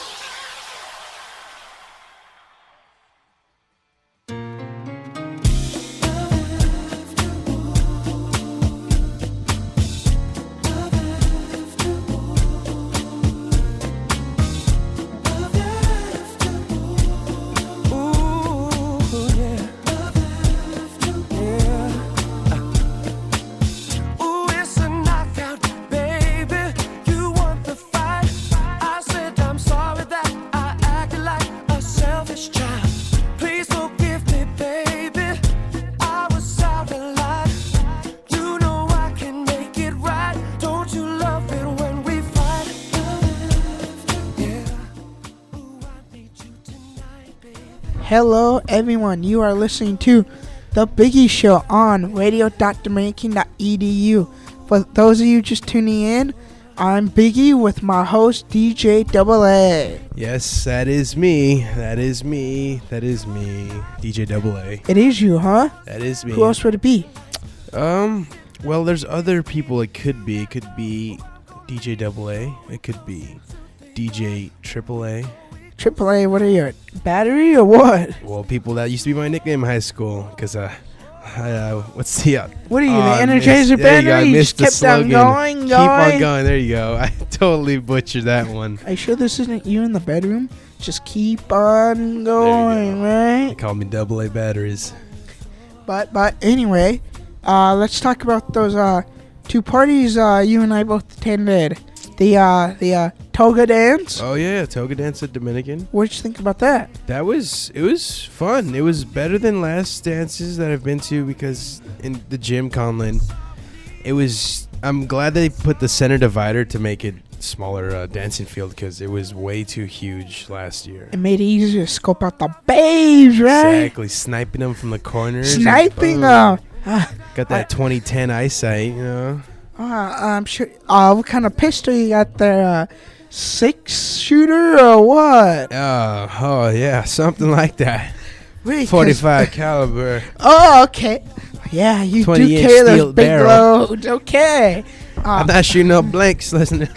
Ooh, it's a knockout, baby. You want the fight. I said I'm sorry that I acted like a selfish child. Please forgive me, baby. I was out of line. You know I can make it right. Don't you love it when we fight? Yeah. Ooh, I need you tonight, baby. Hello, everyone. You are listening to The Biggie Show on radio dot dominican dot e d u. For those of you just tuning in, I'm Biggie with my host, D J Double A. Yes, that is me. That is me. That is me. D J Double A. It is you, huh? That is me. Who else would it be? Um, well, there's other people it could be. It could be D J Double A. It could be D J Triple A. Triple A, what are you, battery or what? Well, people that used to be my nickname in high school. Because, uh, I, uh, what's the, uh, What are you, oh, the I missed- Energizer there you go, I battery? You just missed the kept on slogan. going, going. Keep on going. There you go. I totally butchered that one. Are you sure this isn't you in the bedroom? Just keep on going, They right? call me Double A batteries. But but anyway, uh, let's talk about those uh two parties uh you and I both attended. The uh the uh toga dance. Oh, yeah. Toga Dance at Dominican. What'd you think about that? That was, it was fun. It was better than last dances that I've been to because in the gym, Conlin, it was, I'm glad they put the center divider to make it smaller uh, dancing field because it was way too huge last year. It made it easier to scope out the babes, right? Exactly. Sniping them from the corners. and Sniping boom. them. Uh, Got that twenty ten eyesight, you know. uh, I'm sure. Uh, what kind of pistol you got there? Uh, six shooter or what? Uh, oh, yeah. Something like that. Wait, 'cause- forty-five caliber. Oh, okay. Yeah, you do twenty inch carry those steel big barrel. loads. Okay. Uh, I'm not shooting up blanks. Listen.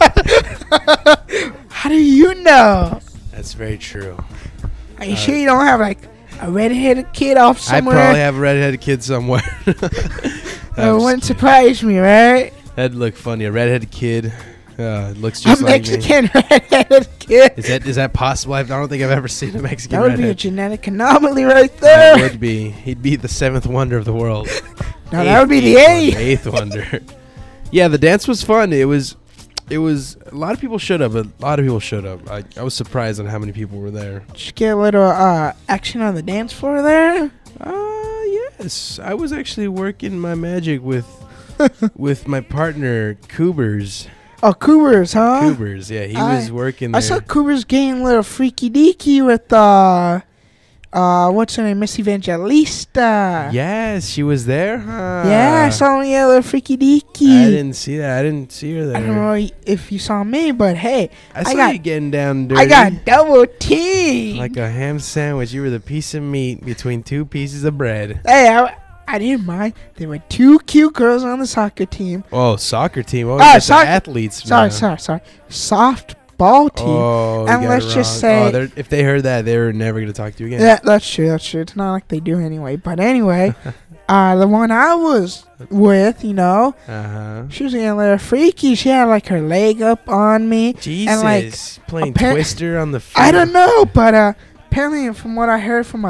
how do you know? That's very true. Are you Uh, sure you don't have like a red-headed kid off I somewhere? probably have a redheaded kid somewhere. It wouldn't surprise me, right? That'd look funny. A redheaded kid. Uh, looks A just like me. Mexican red-headed kid. Is that is that possible? I don't think I've ever seen a Mexican That would be a redhead. genetic anomaly right That there. would be. He'd be the seventh wonder of the world. No, that would be the eighth. eighth. Wonder, eighth wonder. Yeah, the dance was fun. It was. It was. A lot of people showed up. A lot of people showed up. I, I was surprised on how many people were there. Did you get a little uh, action on the dance floor there? Uh, yes. I was actually working my magic with with my partner, Coobers. Oh, Coobers, huh? Coobers, yeah. He I- was working I there. saw Coobers getting a little freaky deaky with uh, uh, what's her name, Miss Evangelista. Yes, she was there, huh? Yeah, I saw him get a little freaky I deaky. didn't see that. I didn't see her there. I don't know if you saw me, but hey, I saw I got- you getting down dirty. I got double T. like a ham sandwich. You were the piece of meat between two pieces of bread. Hey, I, I didn't mind. There were two cute girls on the soccer team. Oh, soccer team. Oh, Ah, you got the soc- athletes. Sorry, now. sorry, sorry. Softball team. Oh, you And got let's it just wrong. say- oh, they're- if they heard that, they were never gonna talk to you again. Yeah, that's true. That's true. It's not like they do anyway. But anyway, uh, the one I was with, you know, Uh huh. she was getting a little freaky. She had like her leg up on me. Jesus, And like, playing appar- Twister on the field. I don't know, but uh, apparently, from what I heard from a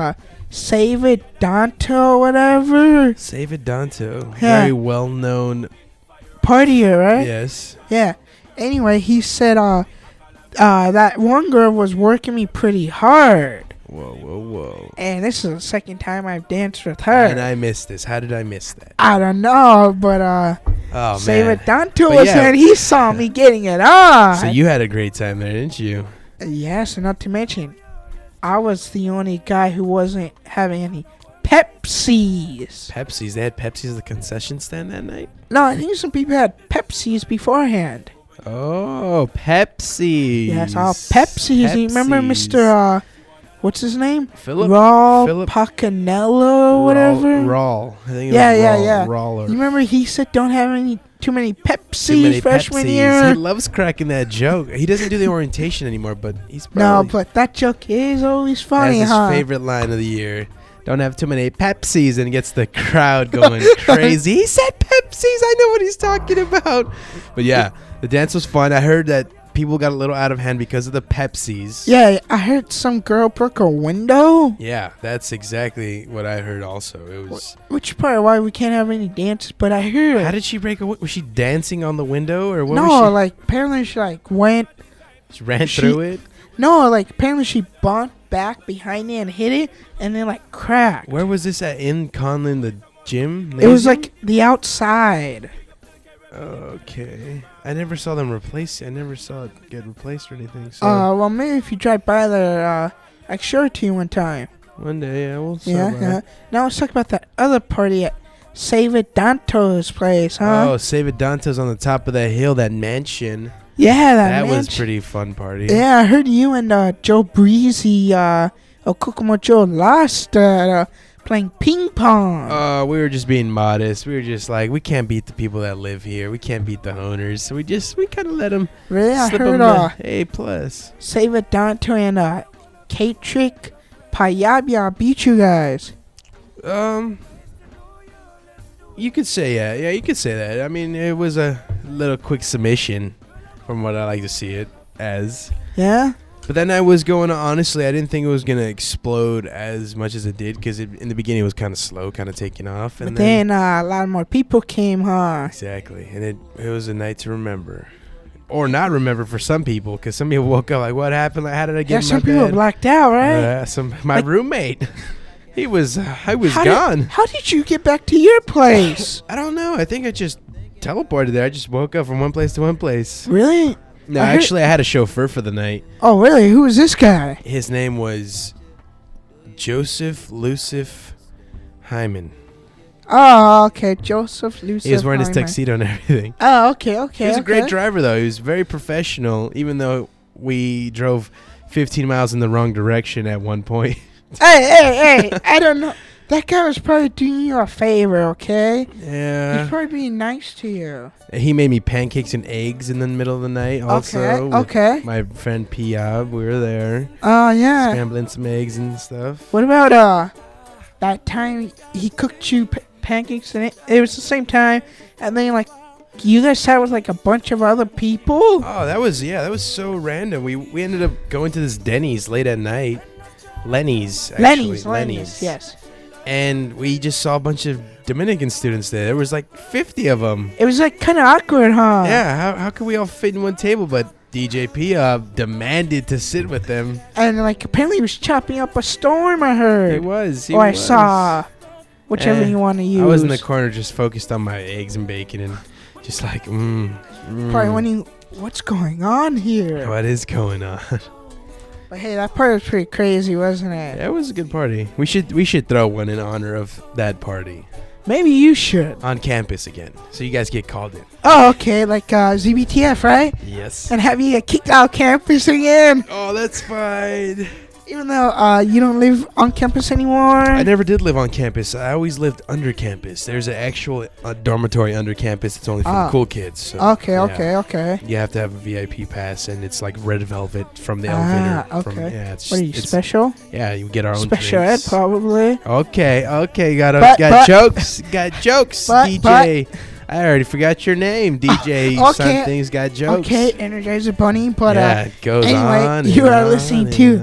Save It Danto, whatever. Save It Danto. Yeah. Very well known. Partier, right? Yes. Yeah. Anyway, he said uh, uh, that one girl was working me pretty hard. Whoa, whoa, whoa. And this is the second time I've danced with her. And I missed this. How did I miss that? I don't know, but uh, Oh, Save man. It Danto But was yeah. when he saw me getting it on. So you had a great time there, didn't you? Yes, and not to mention, I was the only guy who wasn't having any Pepsis. Pepsi's. They had Pepsi's at the concession stand that night? No, I think some people had Pepsis beforehand. Oh, Pepsi. Yes, all Pepsis. You remember Mister Uh, what's his name? Philip Raul Philip- Pacanello or whatever. Rawl. I think it Yeah, was yeah, Rawl, yeah. Rawler. You remember he said don't have any too many Pepsis Too many freshman Pepsis. He year. loves cracking that joke. He doesn't do the orientation anymore, but he's No, probably but that joke is always funny, that's his huh? favorite line of the year. Don't have too many Pepsis, and gets the crowd going crazy. He said Pepsis. I know what he's talking about. But yeah, the dance was fun. I heard that people got a little out of hand because of the Pepsis. Yeah, I heard some girl broke a window. Yeah, that's exactly what I heard also. It was. Which is probably why we can't have any dances, but I heard. How did she break a wi- Was she dancing on the window or what no, was she? like apparently she like went. She ran she- through it? No, like apparently she bumped back behind it and hit it, and then like cracked. Where was this at? In Conlin, the gym? It was Lazy? like the outside. Okay. I never saw them replace. I never saw it get replaced or anything. So Uh, well, maybe if you drive by there, uh, I could show it to you one time. one day, yeah, we'll. stop Yeah, by. yeah. Now let's talk about that other party at Save It Danto's place, huh? Oh, Save It Dante's on the top of that hill, that mansion. yeah, that, That, was mansion. pretty fun party. Yeah, I heard you and uh, Joe Breezy, uh, or Kokomo Joe lost at uh, playing ping pong. Uh, we were just being modest. We were just like, we can't beat the people that live here. We can't beat the owners. So we just, we kind of let them really? I slip heard them uh, the A plus. Save It Danto and uh, Kate Trick Payabia beat you guys. Um, you could say yeah, yeah, you could say that. I mean, it was a little quick submission, from what I like to see it as. Yeah? But that night was going. Honestly, I didn't think it was gonna explode as much as it did because in the beginning it was kind of slow, kind of taking off. And But then uh, a lot more people came, huh? exactly, and it it was a night to remember, or not remember for some people, because some people woke up like, "What happened? Like, how did I get Yeah, in some my people bed?" blacked out, right? Uh, some my Like- roommate, he was uh, I was how gone. Did, how did you get back to your place? I don't know. I think I just teleported there. I just woke up from one place to one place. Really? No, I heard- actually, I had a chauffeur for the night. Oh, really? Who is this guy? His name was Joseph Lucif Hyman. Oh, okay. Joseph Lucif. He was wearing his Hyman. tuxedo and everything. Oh, okay, okay. He was a great okay. driver, though. He was very professional, even though we drove fifteen miles in the wrong direction at one point. Hey, hey, hey! I don't know. That guy was probably doing you a favor, okay? He's Yeah. probably being nice to you. He made me pancakes and eggs in the middle of the night, also. with okay, okay. My friend Piab, we were there. Oh, yeah. Scrambling some eggs and stuff. What about uh that time he cooked you p- pancakes and it, it was the same time, and then like you guys sat with like a bunch of other people? Oh, that was, yeah, that was so random. We we ended up going to this Denny's late at night. Lenny's, actually. Lenny's, Lenny's, yes. And we just saw a bunch of Dominican students there. There was like fifty of them. It was like kind of awkward, huh? Yeah, how, how could we all fit in one table? But D J P uh, demanded to sit with them. And like apparently he was chopping up a storm, I heard. He was. He or I was. saw. Whichever Eh, you want to use. I was in the corner just focused on my eggs and bacon and just like, mm, mm, Probably wondering what's going on here. what is going on? But hey, that part was pretty crazy, wasn't it? Yeah, it was a good party. We should we should throw one in honor of that party Maybe you should. on campus again, so you guys get called in. Oh, okay, like uh, Z B T F, right? Yes. And have you get kicked out of campus again? Oh, that's fine. Even though uh, you don't live on campus anymore. I never did live on campus. I always lived under campus. There's an actual uh, dormitory under campus. It's only for Ah. the cool kids. So, Okay, yeah. okay, okay. You have to have a V I P pass, and it's like red velvet from the Ah, elevator. From, okay. yeah, it's What are you, it's- special? Yeah, you get our own Special ed, drinks. probably. Okay, okay, got a, But- got but- jokes, got jokes, But- D J. I already forgot your name, D J. Okay. Something's got jokes. Okay, Energizer Bunny, but yeah, uh, it goes anyway, on. you and are on listening and to on.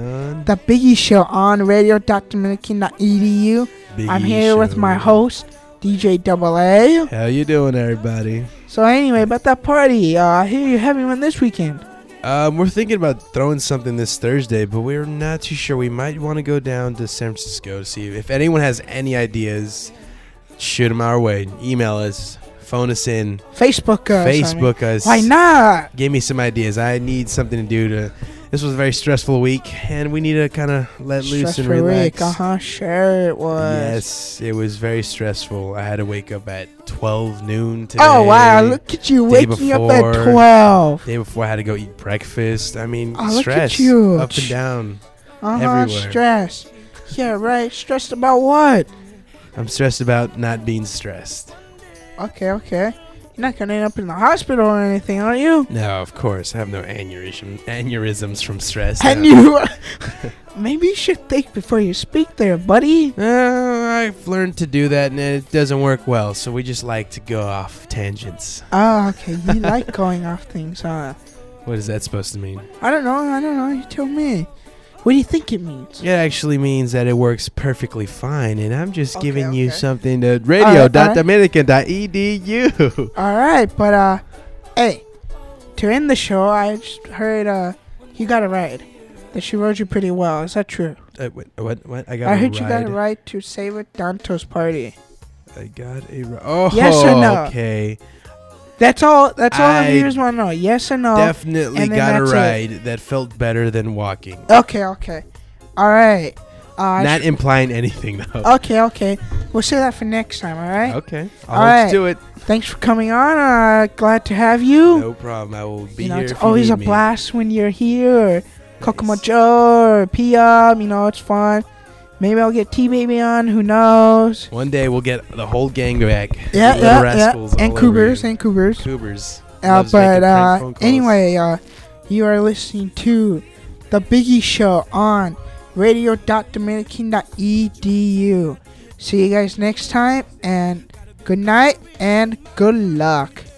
The Biggie Show on radio dot dominican dot e d u. I'm here with my host, D J Double A. How you doing, everybody? So anyway, about that party, uh, I hear you're having one this weekend. Um, we're thinking about throwing something this Thursday, but we're not too sure. We might want to go down to San Francisco to see if anyone has any ideas. Shoot them our way. Email us. Phone us in. Facebook us. Facebook I mean. us. Why not? Give me some ideas. I need something to do to. This was a very stressful week, and we need to kind of let loose and Stressful relax. week. Uh huh. Sure, it was. Yes, it was very stressful. I had to wake up at twelve noon today. Oh wow! Look at you Day waking up before. at twelve. Day before, I had to go eat breakfast. I mean, Oh, look at stress you. up and down. Uh huh. everywhere. Stress. Yeah, right. Stressed about what? I'm stressed about not being stressed. Okay, okay. You're not gonna end up in the hospital or anything, are you? No, of course. I have no aneurysm, aneurysms from stress. And no. you. Maybe you should think before you speak, there, buddy. Uh, I've learned to do that, and it doesn't work well. So we just like to go off tangents. Oh, okay. You like going off things, huh? What is that supposed to mean? I don't know. I don't know. You tell me. What do you think it means? It actually means that it works perfectly fine, and I'm just Okay, giving you okay. something to radio dot dominican dot e d u. All right, but uh, hey, to end the show, I just heard uh, you got a ride. That she rode you pretty well. Is that true? Uh, what, what? What? I got I a heard ride. you got a ride to Save It Danto's party. I got a ride. Oh, Yes or no? Okay. That's all. That's all I the viewers want to know. Yes or no? Definitely and then got a that's it. ride that felt better than walking. Okay, okay. All right. Uh, Not sh- implying anything, though. okay, okay. We'll say that for next time. All right. Okay. All I'll right. do it. Thanks for coming on. Uh, glad to have you. No problem. I will be you know, here. it's if you always need a me. blast when you're here. Or Kokomo Nice. Joe or P M. You know, it's fun. Maybe I'll get T Baby on. Who knows? One day we'll get the whole gang back. Yeah, The Little yeah, Rascals yeah. And all over Cougars, you. and Cougars. Cougars. Uh, Loves but making prank uh, phone calls. anyway, uh, you are listening to The Biggie Show on radio dot dominican dot e d u. See you guys next time, and good night and good luck.